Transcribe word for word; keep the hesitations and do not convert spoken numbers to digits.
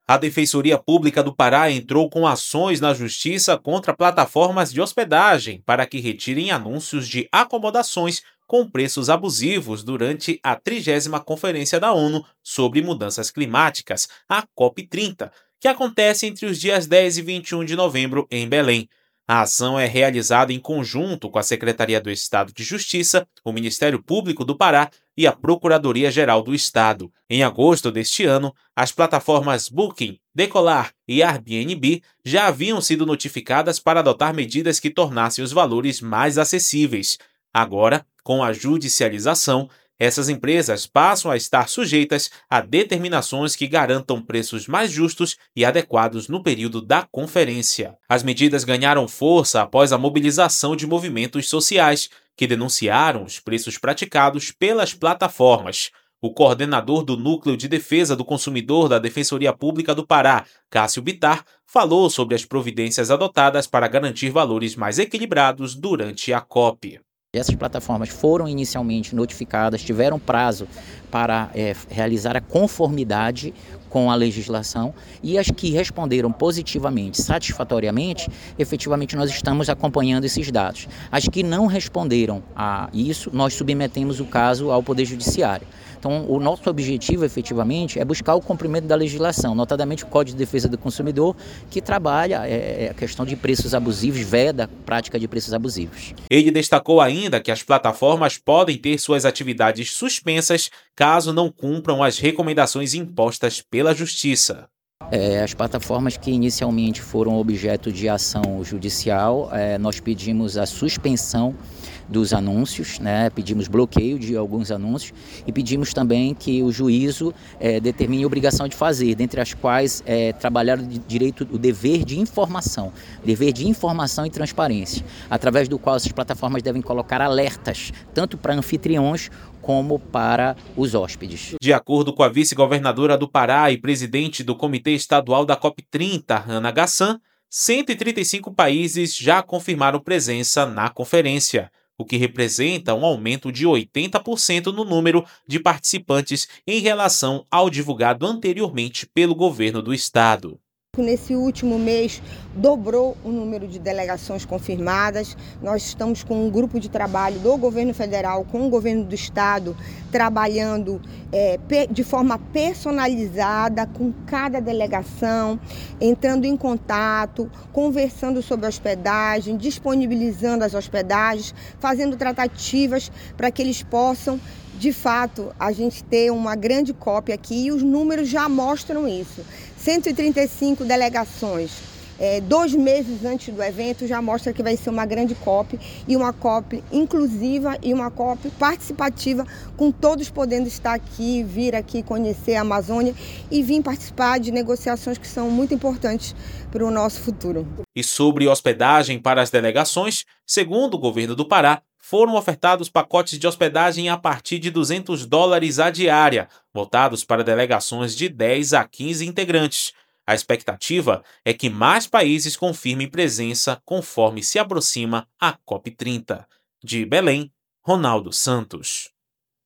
A Defensoria Pública do Pará entrou com ações na Justiça contra plataformas de hospedagem para que retirem anúncios de acomodações com preços abusivos durante a trigésima Conferência da ONU sobre Mudanças Climáticas, a COP trinta, que acontece entre os dias dez e vinte e um de novembro em Belém. A ação é realizada em conjunto com a Secretaria do Estado de Justiça, o Ministério Público do Pará e a Procuradoria-Geral do Estado. Em agosto deste ano, as plataformas Booking, Decolar e Airbnb já haviam sido notificadas para adotar medidas que tornassem os valores mais acessíveis. Agora, com a judicialização, essas empresas passam a estar sujeitas a determinações que garantam preços mais justos e adequados no período da conferência. As medidas ganharam força após a mobilização de movimentos sociais, que denunciaram os preços praticados pelas plataformas. O coordenador do Núcleo de Defesa do Consumidor da Defensoria Pública do Pará, Cássio Bittar, falou sobre as providências adotadas para garantir valores mais equilibrados durante a COP. Essas plataformas foram inicialmente notificadas, tiveram prazo para é, realizar a conformidade com a legislação, e as que responderam positivamente, satisfatoriamente, efetivamente nós estamos acompanhando esses dados. As que não responderam a isso, nós submetemos o caso ao Poder Judiciário. Então, o nosso objetivo, efetivamente, é buscar o cumprimento da legislação, notadamente o Código de Defesa do Consumidor, que trabalha é, a questão de preços abusivos, veda a prática de preços abusivos. Ele destacou ainda que as plataformas podem ter suas atividades suspensas caso não cumpram as recomendações impostas pela Justiça. É, as plataformas que inicialmente foram objeto de ação judicial, é, nós pedimos a suspensão dos anúncios, né? Pedimos bloqueio de alguns anúncios e pedimos também que o juízo é, determine a obrigação de fazer, dentre as quais é, trabalhar o direito, o dever de informação, dever de informação e transparência, através do qual essas plataformas devem colocar alertas, tanto para anfitriões como para os hóspedes. De acordo com a vice-governadora do Pará e presidente do Comitê Estadual da COP trinta, Ana Gassan, cento e trinta e cinco países já confirmaram presença na conferência, o que representa um aumento de oitenta por cento no número de participantes em relação ao divulgado anteriormente pelo governo do estado. Nesse último mês, dobrou o número de delegações confirmadas. Nós estamos com um grupo de trabalho do governo federal com o governo do estado, trabalhando é, de forma personalizada com cada delegação, entrando em contato, conversando sobre hospedagem, disponibilizando as hospedagens, fazendo tratativas para que eles possam, de fato, a gente ter uma grande COP aqui, e os números já mostram isso. cento e trinta e cinco delegações, é, dois meses antes do evento, já mostra que vai ser uma grande COP, e uma COP inclusiva e uma COP participativa, com todos podendo estar aqui, vir aqui conhecer a Amazônia e vir participar de negociações que são muito importantes para o nosso futuro. E sobre hospedagem para as delegações, segundo o governo do Pará, foram ofertados pacotes de hospedagem a partir de duzentos dólares a diária, voltados para delegações de dez a quinze integrantes. A expectativa é que mais países confirmem presença conforme se aproxima a COP trinta. De Belém, Ronaldo Santos.